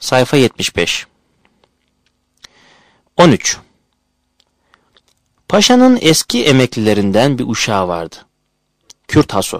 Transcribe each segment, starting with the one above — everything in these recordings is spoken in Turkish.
Sayfa 75. 13. Paşa'nın eski emeklilerinden bir uşağı vardı. Kürt Haso.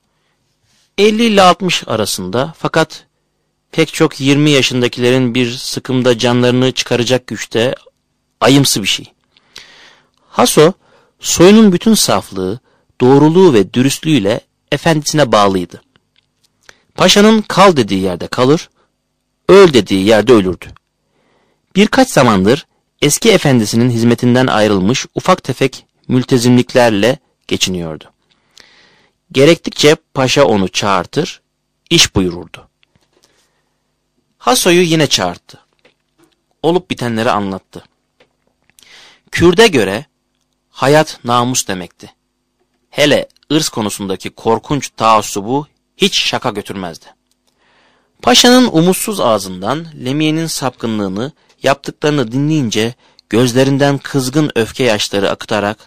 50 ile 60 arasında, fakat pek çok 20 yaşındakilerin bir sıkımda canlarını çıkaracak güçte, ayımsı bir şey. Haso, soyunun bütün saflığı, doğruluğu ve dürüstlüğüyle efendisine bağlıydı. Paşa'nın kal dediği yerde kalır, öl dediği yerde ölürdü. Birkaç zamandır eski efendisinin hizmetinden ayrılmış ufak tefek mültezimliklerle geçiniyordu. Gerektikçe paşa onu çağırtır, iş buyururdu. Haso'yu yine çağırttı. Olup bitenleri anlattı. Kürde göre hayat namus demekti. Hele ırz konusundaki korkunç taassubu hiç şaka götürmezdi. Paşa'nın umutsuz ağzından Lemiye'nin sapkınlığını, yaptıklarını dinleyince gözlerinden kızgın öfke yaşları akıtarak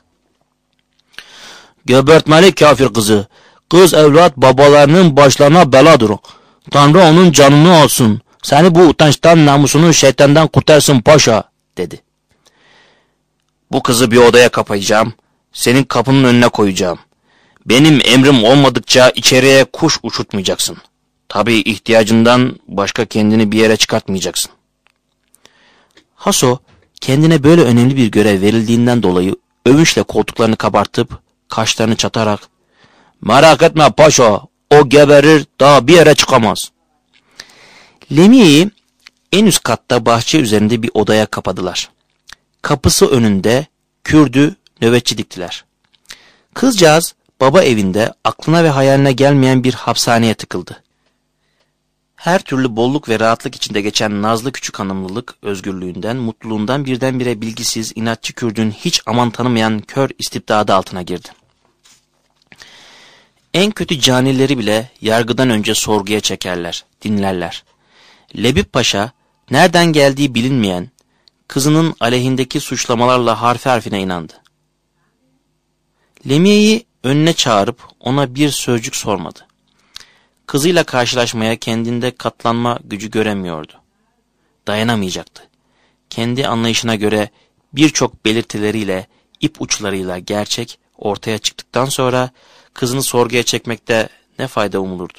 "Göbertmeli kafir kızı, kız evlat babalarının başlarına beladır. Tanrı onun canını alsın, seni bu utançtan namusunu şeytandan kurtarsın paşa," dedi. "Bu kızı bir odaya kapayacağım, senin kapının önüne koyacağım. Benim emrim olmadıkça içeriye kuş uçurtmayacaksın. Tabii ihtiyacından başka kendini bir yere çıkartmayacaksın." Haso, kendine böyle önemli bir görev verildiğinden dolayı övünçle koltuklarını kabartıp kaşlarını çatarak "Merak etme paşa, o geberir, daha bir yere çıkamaz." Lemiye'yi en üst katta bahçe üzerinde bir odaya kapadılar. Kapısı önünde Kürdü nöbetçi diktiler. Kızcağız baba evinde aklına ve hayaline gelmeyen bir hapishaneye tıkıldı. Her türlü bolluk ve rahatlık içinde geçen nazlı küçük hanımlılık özgürlüğünden, mutluluğundan birdenbire bilgisiz, inatçı Kürdün hiç aman tanımayan kör istibdadı altına girdi. En kötü canileri bile yargıdan önce sorguya çekerler, dinlerler. Lebip Paşa, nereden geldiği bilinmeyen, kızının aleyhindeki suçlamalarla harfi harfine inandı. Lemiye'yi önüne çağırıp ona bir sözcük sormadı. Kızıyla karşılaşmaya kendinde katlanma gücü göremiyordu. Dayanamayacaktı. Kendi anlayışına göre birçok belirtileriyle, ip uçlarıyla gerçek ortaya çıktıktan sonra kızını sorguya çekmekte ne fayda umulurdu?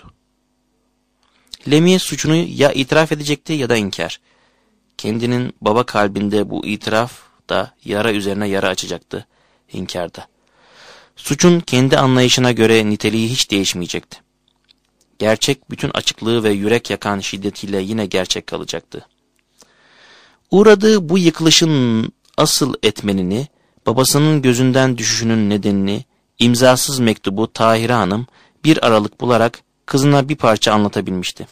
Lemiye suçunu ya itiraf edecekti ya da inkar. Kendinin baba kalbinde bu itiraf da yara üzerine yara açacaktı, inkarda. Suçun kendi anlayışına göre niteliği hiç değişmeyecekti. Gerçek bütün açıklığı ve yürek yakan şiddetiyle yine gerçek kalacaktı. Uğradığı bu yıkılışın asıl etmenini, babasının gözünden düşüşünün nedenini, imzasız mektubu Tahire Hanım bir aralık bularak kızına bir parça anlatabilmişti.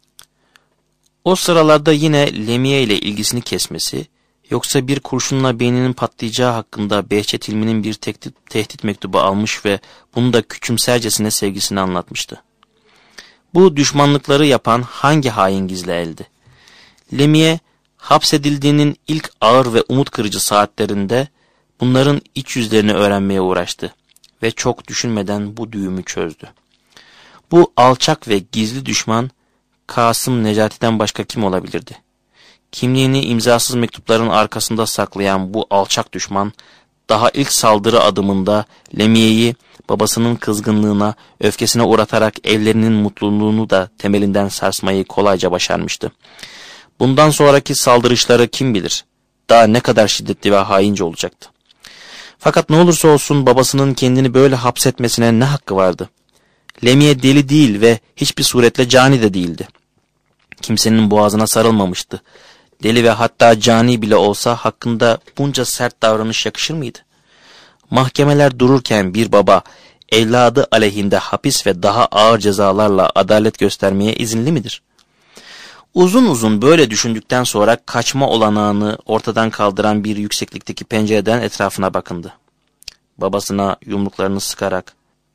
O sıralarda yine Lemiye ile ilgisini kesmesi, yoksa bir kurşunla beyninin patlayacağı hakkında Behçet İlmi'nin bir tehdit mektubu almış ve bunu da küçümsercesine sevgisini anlatmıştı. Bu düşmanlıkları yapan hangi hain gizli eldi? Lemiye, hapsedildiğinin ilk ağır ve umut kırıcı saatlerinde bunların iç yüzlerini öğrenmeye uğraştı ve çok düşünmeden bu düğümü çözdü. Bu alçak ve gizli düşman Kasım Necati'den başka kim olabilirdi? Kimliğini imzasız mektupların arkasında saklayan bu alçak düşman, daha ilk saldırı adımında Lemiye'yi babasının kızgınlığına, öfkesine uğratarak evlerinin mutluluğunu da temelinden sarsmayı kolayca başarmıştı. Bundan sonraki saldırışları kim bilir, daha ne kadar şiddetli ve haince olacaktı. Fakat ne olursa olsun babasının kendini böyle hapsetmesine ne hakkı vardı? Lemiye deli değil ve hiçbir suretle cani de değildi. Kimsenin boğazına sarılmamıştı. Deli ve hatta cani bile olsa hakkında bunca sert davranış yakışır mıydı? Mahkemeler dururken bir baba evladı aleyhinde hapis ve daha ağır cezalarla adalet göstermeye izinli midir? Uzun uzun böyle düşündükten sonra kaçma olanağını ortadan kaldıran bir yükseklikteki pencereden etrafına bakındı. Babasına yumruklarını sıkarak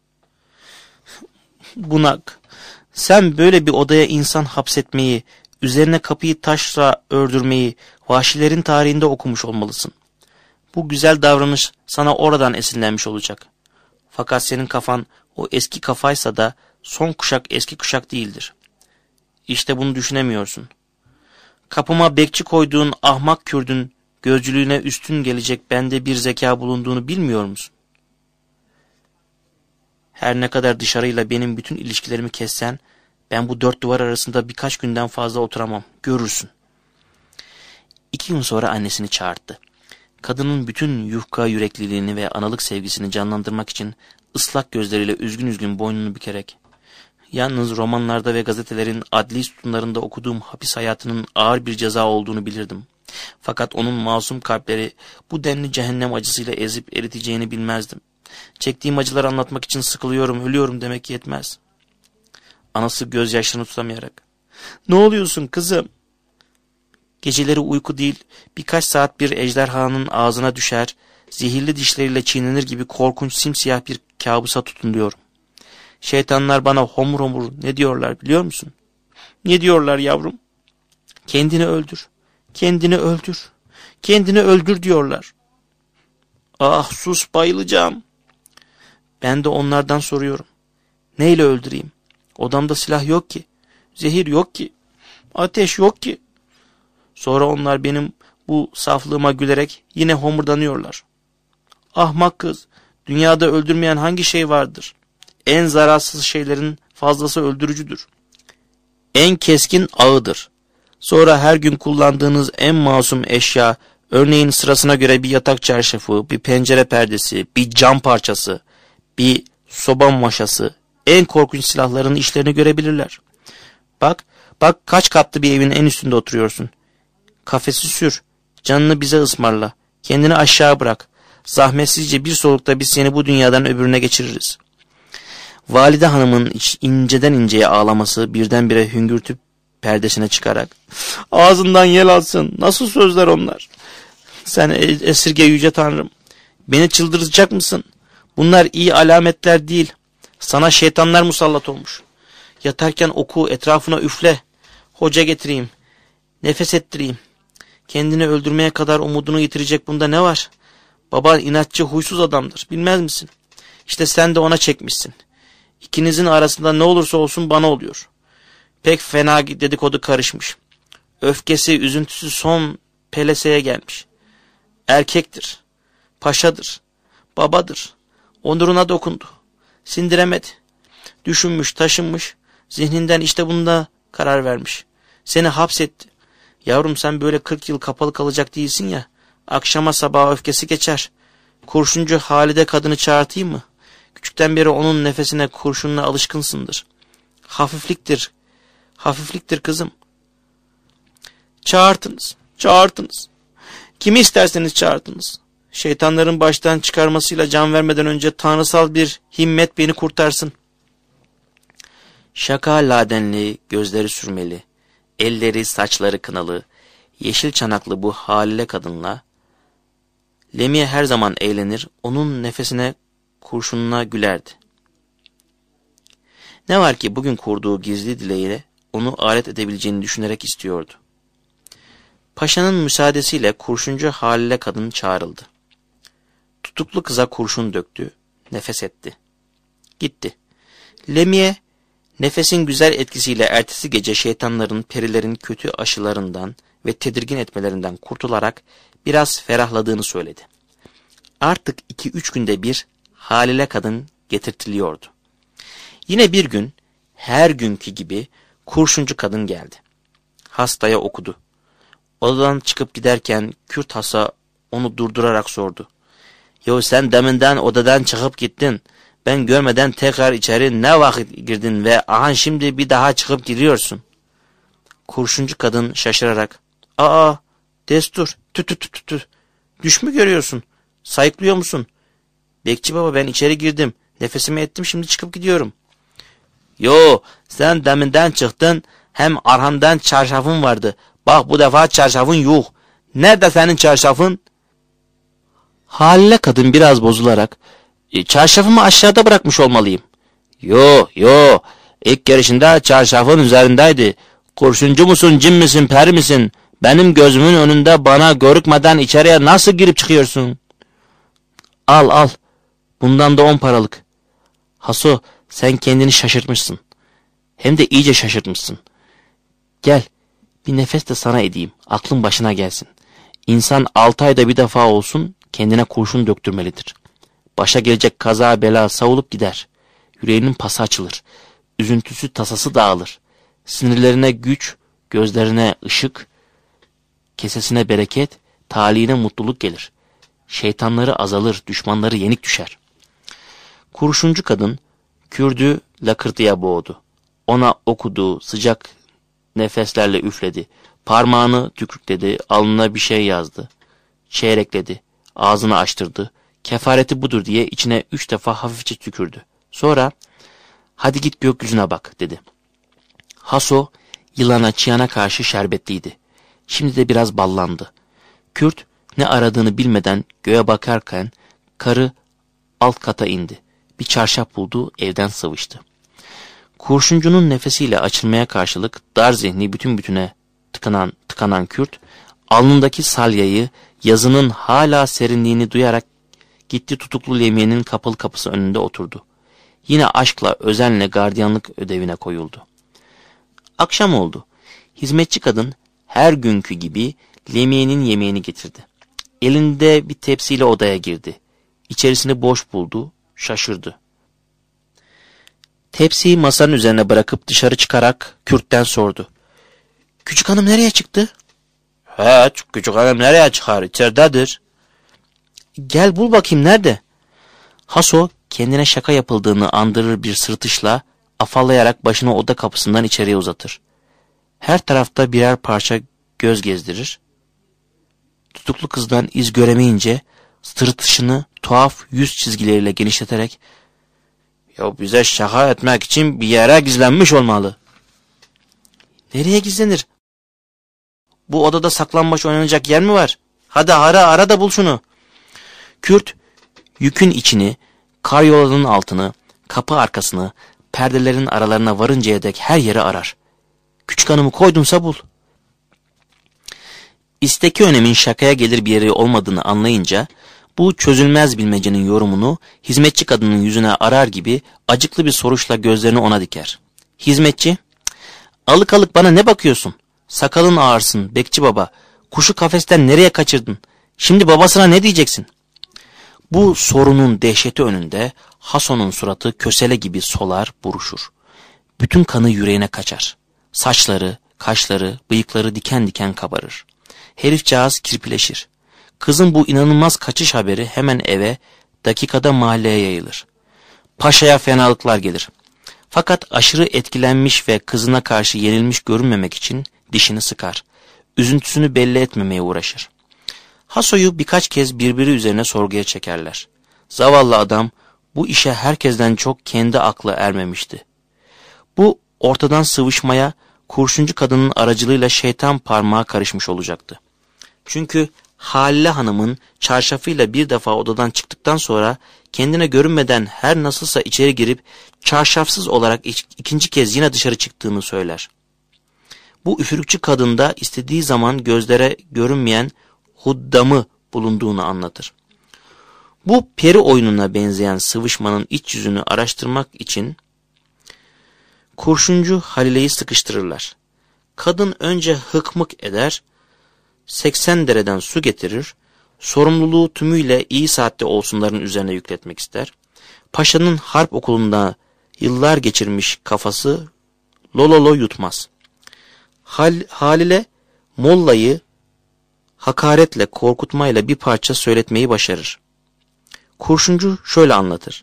"Bunak, sen böyle bir odaya insan hapsetmeyi, üzerine kapıyı taşla ördürmeyi vahşilerin tarihinde okumuş olmalısın. Bu güzel davranış sana oradan esinlenmiş olacak. Fakat senin kafan o eski kafaysa da son kuşak eski kuşak değildir. İşte bunu düşünemiyorsun. Kapıma bekçi koyduğun ahmak Kürdün gözcülüğüne üstün gelecek bende bir zeka bulunduğunu bilmiyor musun? Her ne kadar dışarıyla benim bütün ilişkilerimi kessen, ben bu dört duvar arasında birkaç günden fazla oturamam, görürsün. 2 gün sonra annesini çağırttı. Kadının bütün yufka yürekliliğini ve analık sevgisini canlandırmak için ıslak gözleriyle üzgün üzgün boynunu bükerek, yalnız romanlarda ve gazetelerin adli sütunlarında okuduğum hapis hayatının ağır bir ceza olduğunu bilirdim. Fakat onun masum kalpleri bu denli cehennem acısıyla ezip eriteceğini bilmezdim. Çektiğim acıları anlatmak için sıkılıyorum, ölüyorum demek yetmez. Anası gözyaşlarını tutamayarak, "Ne oluyorsun kızım?" Geceleri uyku değil, birkaç saat bir ejderhanın ağzına düşer, zehirli dişleriyle çiğnenir gibi korkunç simsiyah bir kabusa tutunuyorum. Şeytanlar bana homur homur ne diyorlar biliyor musun? Ne diyorlar yavrum? Kendini öldür, kendini öldür, kendini öldür diyorlar. Ah sus, bayılacağım. Ben de onlardan soruyorum. Neyle öldüreyim? Odamda silah yok ki, zehir yok ki, ateş yok ki. Sonra onlar benim bu saflığıma gülerek yine homurdanıyorlar. Ahmak kız, dünyada öldürmeyen hangi şey vardır? En zararsız şeylerin fazlası öldürücüdür. En keskin ağıdır. Sonra her gün kullandığınız en masum eşya, örneğin sırasına göre bir yatak çarşafı, bir pencere perdesi, bir cam parçası, bir soba maşası, en korkunç silahların işlerini görebilirler. Bak kaç katlı bir evin en üstünde oturuyorsun. Kafesi sür, canını bize ısmarla, kendini aşağı bırak. Zahmetsizce bir solukta biz seni bu dünyadan öbürüne geçiririz. Valide hanımın inceden inceye ağlaması birdenbire hüngürtüp perdesine çıkarak, "Ağzından yel alsın, nasıl sözler onlar? Sen esirge yüce Tanrım, beni çıldırtacak mısın? Bunlar iyi alametler değil, sana şeytanlar musallat olmuş. Yatarken oku, etrafına üfle, hoca getireyim, nefes ettireyim. Kendini öldürmeye kadar umudunu yitirecek bunda ne var? Baban inatçı, huysuz adamdır, bilmez misin? İşte sen de ona çekmişsin. İkinizin arasında ne olursa olsun bana oluyor. Pek fena dedikodu karışmış. Öfkesi, üzüntüsü son peleseye gelmiş. Erkektir, paşadır, babadır. Onuruna dokundu. Sindiremedi. Düşünmüş, taşınmış. Zihninden işte bunda karar vermiş. Seni hapsetti. Yavrum sen böyle 40 yıl kapalı kalacak değilsin ya. Akşama sabaha öfkesi geçer. Kurşuncu Halide kadını çağırtayım mı? Küçükten beri onun nefesine, kurşununa alışkınsındır. Hafifliktir. Hafifliktir kızım. Çağırtınız. Kimi isterseniz çağırtınız. Şeytanların baştan çıkarmasıyla can vermeden önce tanrısal bir himmet beni kurtarsın. Şaka ladenli, gözleri sürmeli, elleri saçları kınalı, yeşil çanaklı bu halile kadınla Lemie her zaman eğlenir, onun nefesine, kurşununa gülerdi. Ne var ki bugün kurduğu gizli dileğiyle onu alet edebileceğini düşünerek istiyordu. Paşanın müsaadesiyle kurşuncu Halile kadın çağrıldı. Tutuklu kıza kurşun döktü, nefes etti. Gitti. Lemie, nefesin güzel etkisiyle ertesi gece şeytanların, perilerin kötü aşılarından ve tedirgin etmelerinden kurtularak biraz ferahladığını söyledi. Artık 2-3 günde bir Halile kadın getirtiliyordu. Yine bir gün, her günkü gibi kurşuncu kadın geldi. Hastaya okudu. Odadan çıkıp giderken Kürt hasta onu durdurarak sordu. "Yo sen deminden odadan çıkıp gittin. Ben görmeden tekrar içeri ne vakit girdin ve ahan şimdi bir daha çıkıp giriyorsun?" Kurşuncu kadın şaşırarak, "Aa, destur, tü. Düş mü görüyorsun? Sayıklıyor musun?" "Bekçi baba ben içeri girdim. Nefesimi ettim şimdi çıkıp gidiyorum." "Yo, sen deminden çıktın. Hem arhamdan çarşafın vardı. Bak bu defa çarşafın yok. Nerede senin çarşafın?" Halile kadın biraz bozularak, "Çarşafımı aşağıda bırakmış olmalıyım." Yo. İlk gelişinde çarşafın üzerindeydi. Kurşuncu musun, cin misin, peri misin? Benim gözümün önünde bana görükmeden içeriye nasıl girip çıkıyorsun?" Al. Bundan da 10 paralık. Haso, sen kendini şaşırtmışsın. Hem de iyice şaşırtmışsın. Gel, Bir nefes de sana edeyim, aklın başına gelsin. İnsan 6 ayda bir defa olsun kendine kurşun döktürmelidir. Başa gelecek kaza bela savulup gider. Yüreğinin pası açılır. Üzüntüsü tasası dağılır. Sinirlerine güç, gözlerine ışık, kesesine bereket, talihine mutluluk gelir. Şeytanları azalır, düşmanları yenik düşer. Kurşuncu kadın Kürdü lakırtıya boğdu. Ona okudu, sıcak nefeslerle üfledi. Parmağını tükürkledi, alnına bir şey yazdı. Çeyrekledi, ağzını açtırdı. Kefareti budur diye içine 3 defa hafifçe tükürdü. Sonra hadi git gökyüzüne bak dedi. Haso yılana çiyana karşı şerbetliydi. Şimdi de biraz ballandı. Kürt ne aradığını bilmeden göğe bakarken karı alt kata indi. Bir çarşaf buldu, evden sıvıştı. Kurşuncunun nefesiyle açılmaya karşılık dar zihni bütün bütüne tıkanan Kürt, alnındaki salyayı yazının hala serinliğini duyarak gitti tutuklu Lemiye'nin kapalı kapısı önünde oturdu. Yine aşkla, özenle gardiyanlık ödevine koyuldu. Akşam oldu. Hizmetçi kadın her günkü gibi Lemiye'nin yemeğini getirdi. Elinde bir tepsiyle odaya girdi. İçerisini boş buldu, şaşırdı. Tepsiyi masanın üzerine bırakıp dışarı çıkarak Kürt'ten sordu. Küçük hanım nereye çıktı? Küçük hanım nereye çıkar? İçeridedir. Gel bul bakayım nerede? Haso kendine şaka yapıldığını andırır bir sırıtışla afallayarak başını oda kapısından içeriye uzatır. Her tarafta birer parça göz gezdirir. Tutuklu kızdan iz göremeyince sırıtışını tuhaf yüz çizgileriyle genişleterek "Ya bize şaka etmek için bir yere gizlenmiş olmalı." "Nereye gizlenir? Bu odada saklambaç oynanacak yer mi var? Hadi ara da bul şunu." Kürt yükün içini, karyolanın altını, kapı arkasını, perdelerin aralarına varıncaya dek her yeri arar. Küçük hanımı koydunsa bul. İsteki önemin şakaya gelir bir yeri olmadığını anlayınca bu çözülmez bilmecenin yorumunu hizmetçi kadının yüzüne arar gibi acıklı bir soruşla gözlerini ona diker. Hizmetçi, "Alık alık bana ne bakıyorsun? Sakalın ağarsın bekçi baba. Kuşu kafesten nereye kaçırdın? Şimdi babasına ne diyeceksin?" Bu sorunun dehşeti önünde Hason'un suratı kösele gibi solar, buruşur. Bütün kanı yüreğine kaçar. Saçları, kaşları, bıyıkları diken diken kabarır. Herifcağız kirpileşir. Kızın bu inanılmaz kaçış haberi hemen eve, dakikada mahalleye yayılır. Paşa'ya fenalıklar gelir. Fakat aşırı etkilenmiş ve kızına karşı yenilmiş görünmemek için dişini sıkar. Üzüntüsünü belli etmemeye uğraşır. Haso'yu birkaç kez birbiri üzerine sorguya çekerler. Zavallı adam bu işe herkesten çok kendi aklı ermemişti. Bu ortadan sıvışmaya kurşuncu kadının aracılığıyla şeytan parmağı karışmış olacaktı. Çünkü Halile Hanım'ın çarşafıyla bir defa odadan çıktıktan sonra kendine görünmeden her nasılsa içeri girip çarşafsız olarak ikinci kez yine dışarı çıktığını söyler. Bu üfürükçü kadında istediği zaman gözlere görünmeyen huddamı bulunduğunu anlatır. Bu peri oyununa benzeyen sıvışmanın iç yüzünü araştırmak için kurşuncu Halile'yi sıkıştırırlar. Kadın önce hıkmık eder, 80 dereden su getirir, sorumluluğu tümüyle iyi saatte olsunların üzerine yükletmek ister. Paşa'nın harp okulunda yıllar geçirmiş kafası lololo yutmaz. Halile mollayı hakaretle, korkutmayla bir parça söyletmeyi başarır. Kurşuncu şöyle anlatır.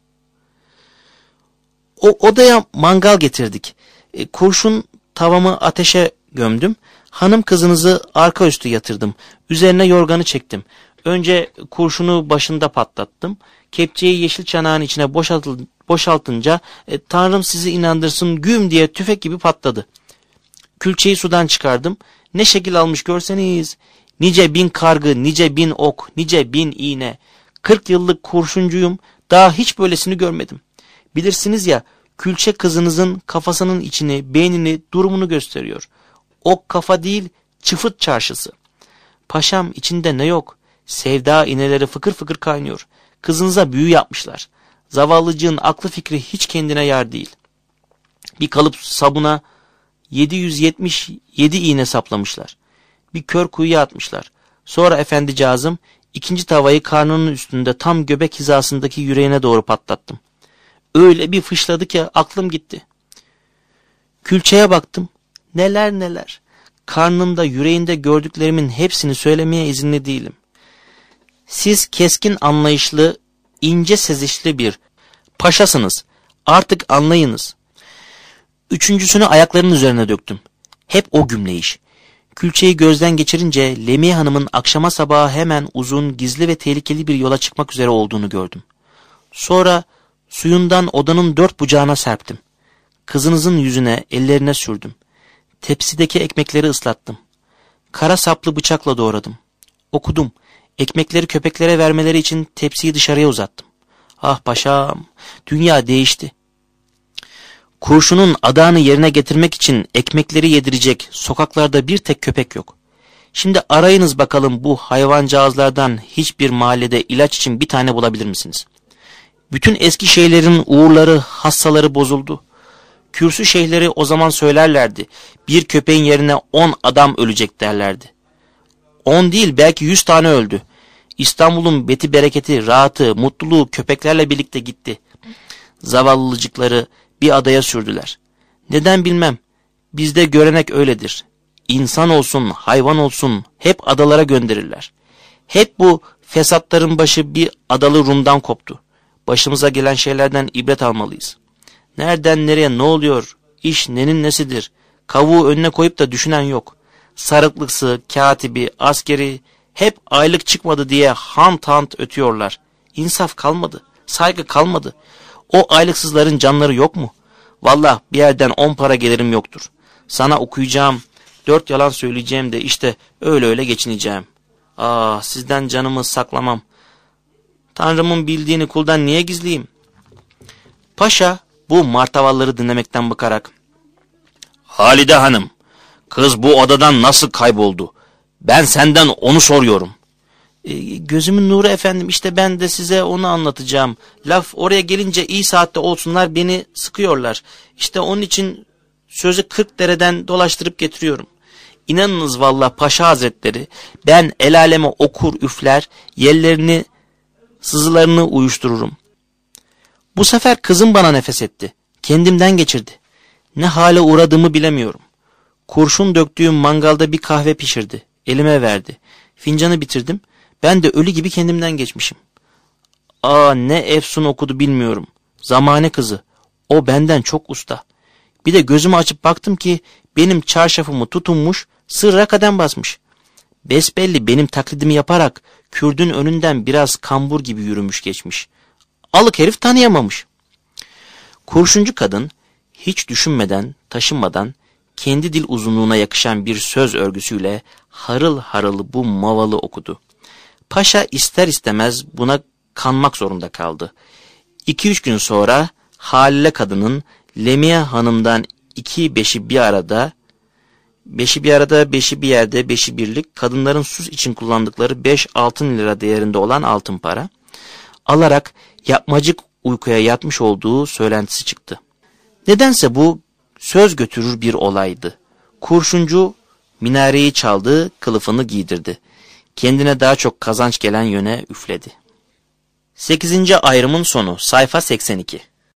O odaya mangal getirdik. Kurşun tavamı ateşe gömdüm. Hanım kızınızı arka üstü yatırdım. Üzerine yorganı çektim. Önce kurşunu başında patlattım. Kepçeyi yeşil çanağın içine boşaltınca Tanrım sizi inandırsın güm diye tüfek gibi patladı. Külçeyi sudan çıkardım. Ne şekil almış görseniz. Nice bin kargı, nice bin ok, nice bin iğne. 40 yıllık kurşuncuyum. Daha hiç böylesini görmedim. Bilirsiniz ya, külçe kızınızın kafasının içini, beynini, durumunu gösteriyor. Ok kafa değil, çıfıt çarşısı. Paşam içinde ne yok? Sevda iğneleri fıkır fıkır kaynıyor. Kızınıza büyü yapmışlar. Zavallıcığın aklı fikri hiç kendine yar değil. Bir kalıp sabuna 777 iğne saplamışlar. Bir kör kuyuya atmışlar. Sonra efendicazım ikinci tavayı karnının üstünde tam göbek hizasındaki yüreğine doğru patlattım. Öyle bir fışladı ki aklım gitti. Külçeye baktım. Neler neler. Karnında, yüreğinde gördüklerimin hepsini söylemeye izinli değilim. Siz keskin anlayışlı, ince sezişli bir paşasınız. Artık anlayınız. Üçüncüsünü ayaklarının üzerine döktüm. Hep o gümleyiş. Külçeyi gözden geçirince Lemiye Hanım'ın akşama sabaha hemen uzun, gizli ve tehlikeli bir yola çıkmak üzere olduğunu gördüm. Sonra suyundan odanın dört bucağına serptim. Kızınızın yüzüne, ellerine sürdüm. Tepsideki ekmekleri ıslattım. Kara saplı bıçakla doğradım. Okudum. Ekmekleri köpeklere vermeleri için tepsiyi dışarıya uzattım. Ah paşam, dünya değişti. Kurşunun adağını yerine getirmek için ekmekleri yedirecek sokaklarda bir tek köpek yok. Şimdi arayınız bakalım bu hayvancağızlardan hiçbir mahallede ilaç için bir tane bulabilir misiniz? Bütün eski şeylerin uğurları, hassaları bozuldu. Kürsü şeyhleri o zaman söylerlerdi. Bir köpeğin yerine 10 adam ölecek derlerdi. 10 değil belki 100 tane öldü. İstanbul'un beti bereketi, rahatı, mutluluğu köpeklerle birlikte gitti. Zavallılıcıkları bir adaya sürdüler. Neden bilmem. Bizde görenek öyledir. İnsan olsun, hayvan olsun hep adalara gönderirler. Hep bu fesatların başı bir adalı Rum'dan koptu. Başımıza gelen şeylerden ibret almalıyız. Nereden nereye ne oluyor? İş nenin nesidir? Kavuğu önüne koyup da düşünen yok. Sarıklısı, katibi, askeri hep aylık çıkmadı diye hant hant ötüyorlar. İnsaf kalmadı, saygı kalmadı. O aylıksızların canları yok mu? Vallahi bir yerden 10 para gelirim yoktur. Sana okuyacağım, 4 yalan söyleyeceğim de işte öyle geçineceğim. Ah, sizden canımı saklamam. Tanrımın bildiğini kuldan niye gizleyeyim? Paşa bu martavalları dinlemekten bıkarak, Halide Hanım, kız bu odadan nasıl kayboldu? Ben senden onu soruyorum. Gözümün nuru efendim, işte ben de size onu anlatacağım. Laf oraya gelince iyi saatte olsunlar beni sıkıyorlar. İşte onun için sözü 40 dereden dolaştırıp getiriyorum. İnanınız vallahi Paşa Hazretleri, ben el aleme okur üfler, yellerini sızılarını uyuştururum. Bu sefer kızım bana nefes etti. Kendimden geçirdi. Ne hale uğradığımı bilemiyorum. Kurşun döktüğüm mangalda bir kahve pişirdi. Elime verdi. Fincanı bitirdim. Ben de ölü gibi kendimden geçmişim. Aa, ne efsun okudu bilmiyorum. Zamane kızı. O benden çok usta. Bir de gözümü açıp baktım ki benim çarşafımı tutunmuş, sırra kadem basmış. Besbelli benim taklidimi yaparak Kürdün önünden biraz kambur gibi yürümüş geçmiş. Alık herif tanıyamamış. Kurşuncu kadın hiç düşünmeden, taşınmadan kendi dil uzunluğuna yakışan bir söz örgüsüyle harıl harıl bu mavalı okudu. Paşa ister istemez buna kanmak zorunda kaldı. 2-3 gün sonra Halile kadının Lemiye Hanım'dan 2 beşi bir arada, beşi bir yerde, beşi birlik, kadınların sus için kullandıkları 5 altın lira değerinde olan altın para alarak yapmacık uykuya yatmış olduğu söylentisi çıktı. Nedense bu söz götürür bir olaydı. Kurşuncu minareyi çaldı, kılıfını giydirdi. Kendine daha çok kazanç gelen yöne üfledi. 8. ayrımın sonu, sayfa 82.